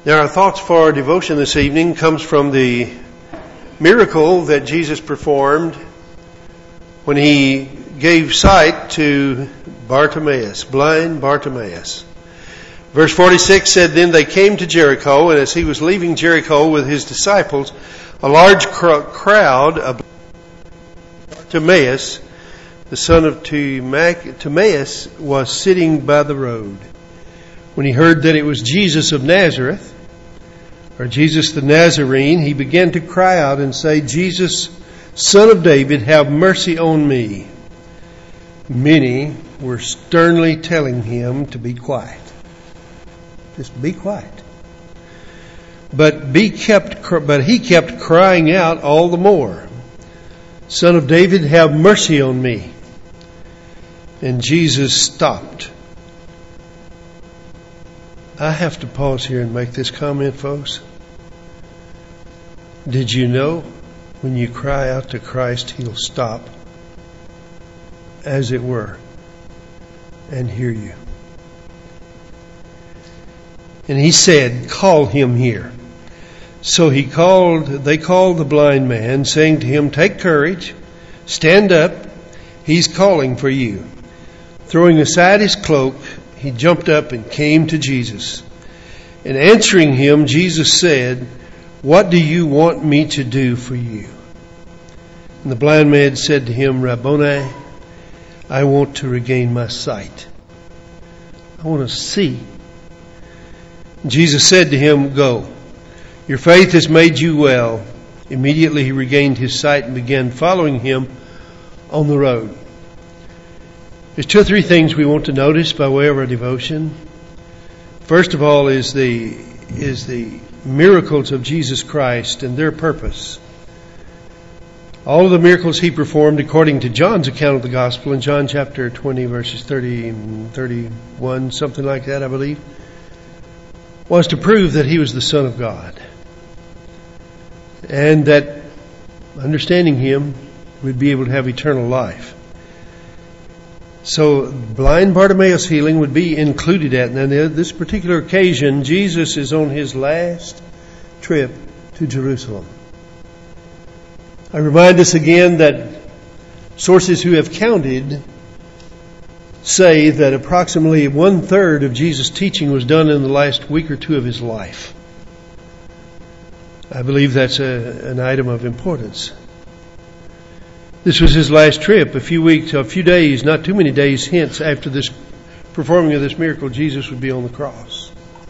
Now, our thoughts for our devotion this evening comes from the miracle that Jesus performed when he gave sight to Bartimaeus, blind Bartimaeus. Verse 46 said, "Then they came to Jericho, and as he was leaving Jericho with his disciples, a large crowd of Bartimaeus, the son of Timaeus, was sitting by the road. When he heard that it was Jesus of Nazareth, or Jesus the Nazarene, he began to cry out and say, 'Jesus, Son of David, have mercy on me.' Many were sternly telling him to be quiet. Just be quiet. But he kept crying out all the more, 'Son of David, have mercy on me.' And Jesus stopped." I have to pause here and make this comment, folks. Did you know when you cry out to Christ, He'll stop, as it were, and hear you? And He said, "Call him here." So they called the blind man, saying to him, "Take courage, stand up, he's calling for you." Throwing aside his cloak, he jumped up and came to Jesus. And answering him, Jesus said, "What do you want me to do for you?" And the blind man said to him, "Rabboni, I want to regain my sight. I want to see." And Jesus said to him, "Go. Your faith has made you well." Immediately he regained his sight and began following him on the road. There's two or three things we want to notice by way of our devotion. First of all is the miracles of Jesus Christ and their purpose. All of the miracles he performed, according to John's account of the gospel in John chapter 20, verses 30 and 31, something like that, I believe, was to prove that he was the Son of God. And that understanding him, we'd be able to have eternal life. So blind Bartimaeus' healing would be included at. And on this particular occasion, Jesus is on his last trip to Jerusalem. I remind us again that sources who have counted say that approximately 1/3 of Jesus' teaching was done in the last week or two of his life. I believe that's an item of importance. This was his last trip. A few days, not too many days hence after this performing of this miracle, Jesus would be on the cross.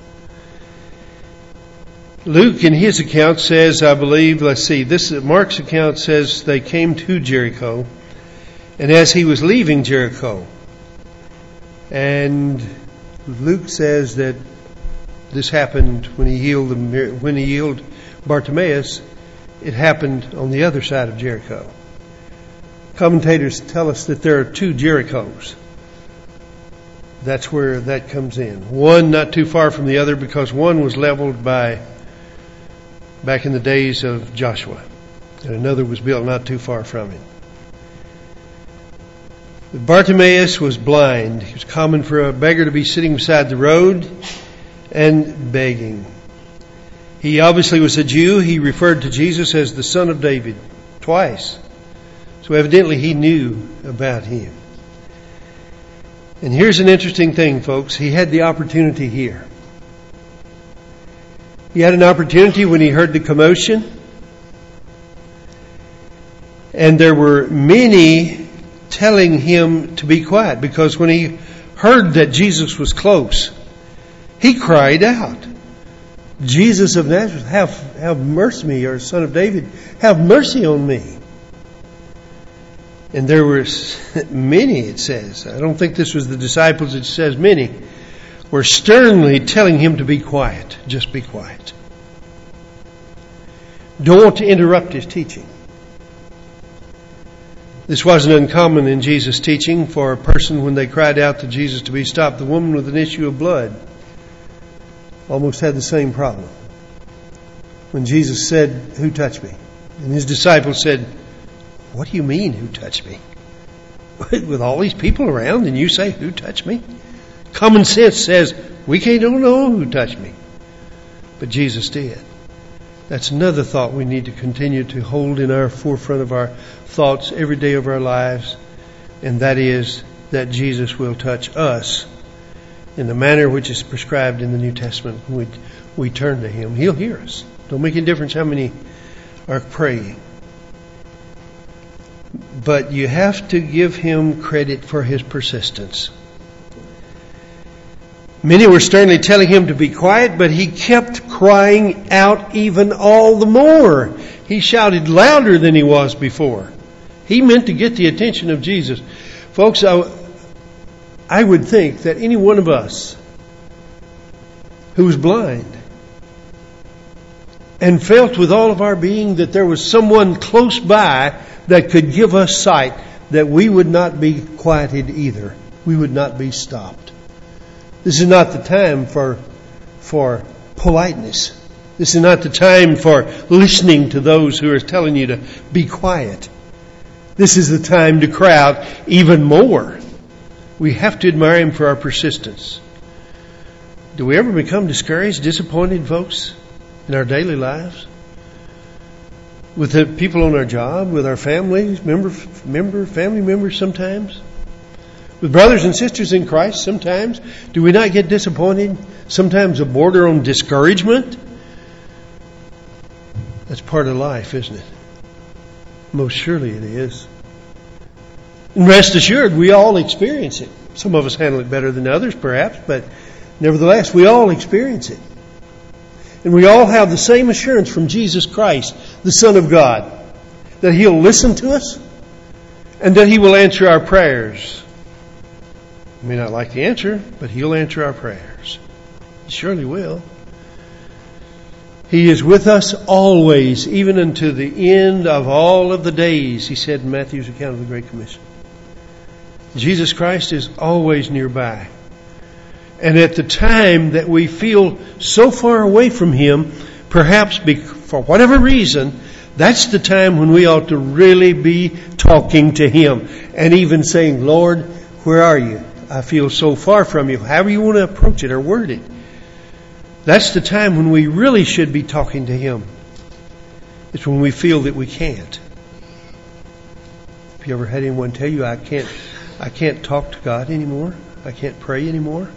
Luke in his account says, I believe, Mark's account says they came to Jericho, and as he was leaving Jericho, and Luke says that this happened when he healed Bartimaeus. It happened on the other side of Jericho. Commentators tell us that there are two Jerichos. That's where that comes in. One not too far from the other, because one was leveled back in the days of Joshua, and another was built not too far from it. Bartimaeus was blind. It was common for a beggar to be sitting beside the road and begging. He obviously was a Jew. He referred to Jesus as the Son of David twice. So evidently he knew about him. And here's an interesting thing, folks. He had the opportunity here. He had an opportunity when he heard the commotion. And there were many telling him to be quiet, because when he heard that Jesus was close, he cried out, "Jesus of Nazareth, have mercy on me, or Son of David, have mercy on me." And there were many, it says. I don't think this was the disciples, it says many, were sternly telling him to be quiet. Just be quiet. Don't want to interrupt his teaching. This wasn't uncommon in Jesus' teaching for a person, when they cried out to Jesus to be stopped. The woman with an issue of blood almost had the same problem. When Jesus said, "Who touched me?" And his disciples said, "What do you mean, who touched me? With all these people around, and you say, 'Who touched me?'" Common sense says, we don't know who touched me. But Jesus did. That's another thought we need to continue to hold in our forefront of our thoughts every day of our lives, and that is that Jesus will touch us in the manner which is prescribed in the New Testament. When we turn to Him, He'll hear us. Don't make any difference how many are praying. But you have to give Him credit for His persistence. Many were sternly telling Him to be quiet, but He kept crying out even all the more. He shouted louder than He was before. He meant to get the attention of Jesus. Folks, I would think that any one of us who was blind and felt with all of our being that there was someone close by that could give us sight, that we would not be quieted either. We would not be stopped. This is not the time for politeness. This is not the time for listening to those who are telling you to be quiet. This is the time to cry out even more. We have to admire Him for our persistence. Do we ever become discouraged, disappointed, folks, in our daily lives? With the people on our job, with our families, family members sometimes? With brothers and sisters in Christ sometimes? Do we not get disappointed? Sometimes a border on discouragement? That's part of life, isn't it? Most surely it is. And rest assured, we all experience it. Some of us handle it better than others, perhaps, but nevertheless, we all experience it. And we all have the same assurance from Jesus Christ, the Son of God, that He'll listen to us and that He will answer our prayers. We may not like the answer, but He'll answer our prayers. He surely will. He is with us always, even unto the end of all of the days, He said in Matthew's account of the Great Commission. Jesus Christ is always nearby. And at the time that we feel so far away from Him, perhaps for whatever reason, that's the time when we ought to really be talking to Him and even saying, Lord, where are You? I feel so far from You. However you want to approach it or word it. That's the time when we really should be talking to Him. It's when we feel that we can't. Have you ever had anyone tell you, I can't talk to God anymore? I can't pray anymore?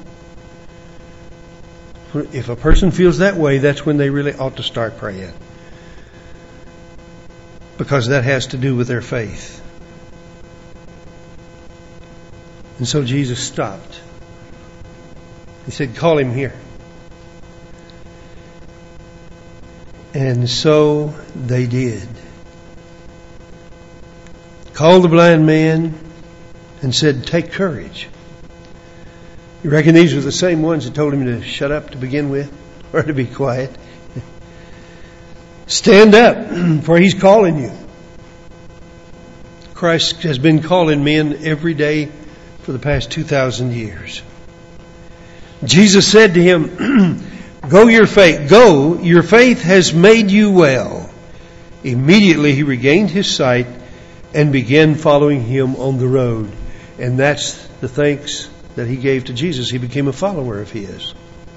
If a person feels that way, that's when they really ought to start praying. Because that has to do with their faith. And so Jesus stopped. He said, call him here. And so they did. Called the blind man and said, take courage. You reckon these were the same ones that told him to shut up to begin with, or to be quiet? Stand up, for He's calling you. Christ has been calling men every day for the past 2,000 years. Jesus said to him, go, your faith has made you well. Immediately he regained his sight and began following Him on the road. And that's the thanks that he gave to Jesus. He became a follower of His.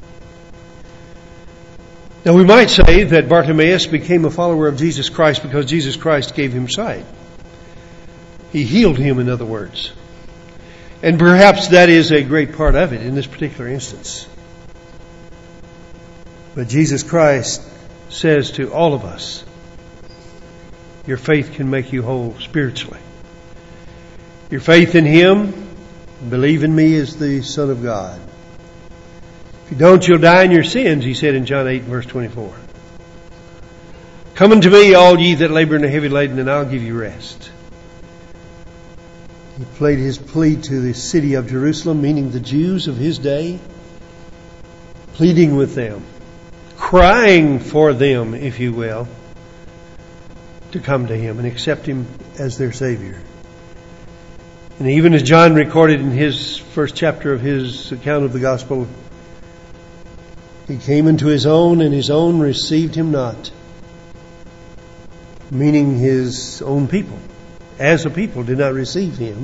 Now we might say that Bartimaeus became a follower of Jesus Christ because Jesus Christ gave him sight. He healed him, in other words. And perhaps that is a great part of it in this particular instance. But Jesus Christ says to all of us, your faith can make you whole spiritually. Your faith in Him, believe in Me as the Son of God. If you don't, you'll die in your sins, He said in John 8, verse 24. Come unto Me, all ye that labor and are heavy laden, and I'll give you rest. He played His plea to the city of Jerusalem, meaning the Jews of His day, pleading with them, crying for them, if you will, to come to Him and accept Him as their Savior. And even as John recorded in his first chapter of his account of the gospel, He came into His own, and His own received Him not. Meaning His own people, as a people, did not receive Him.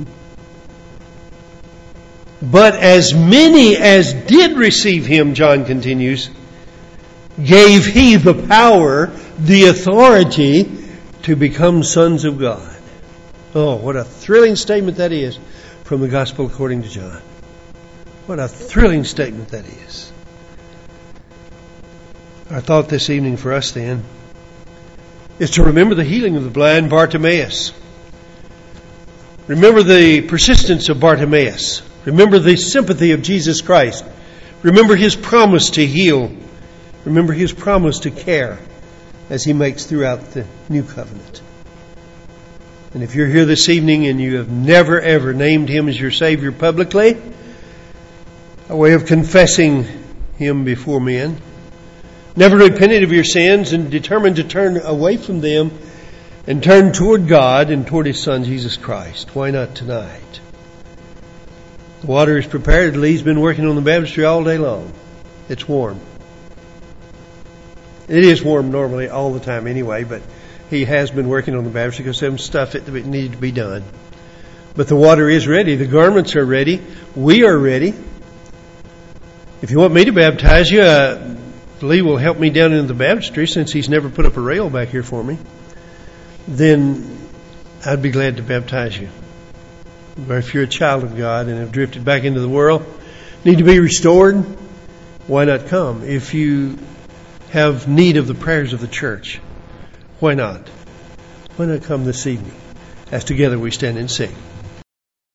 But as many as did receive Him, John continues, gave He the power, the authority to become sons of God. Oh, what a thrilling statement that is from the Gospel according to John. What a thrilling statement that is. Our thought this evening for us then is to remember the healing of the blind Bartimaeus. Remember the persistence of Bartimaeus. Remember the sympathy of Jesus Christ. Remember His promise to heal. Remember His promise to care as He makes throughout the new covenant. And if you're here this evening and you have never ever named Him as your Savior publicly, a way of confessing Him before men, never repented of your sins and determined to turn away from them and turn toward God and toward His Son Jesus Christ, why not tonight? The water is prepared. Lee's been working on the baptistry all day long. It's warm. It is warm normally all the time anyway, but he has been working on the baptistry because some stuff that needed to be done. But the water is ready. The garments are ready. We are ready. If you want me to baptize you, Lee will help me down into the baptistry since he's never put up a rail back here for me. Then I'd be glad to baptize you. But if you're a child of God and have drifted back into the world, need to be restored, why not come? If you have need of the prayers of the church, why not? Why not come this evening as together we stand and sing?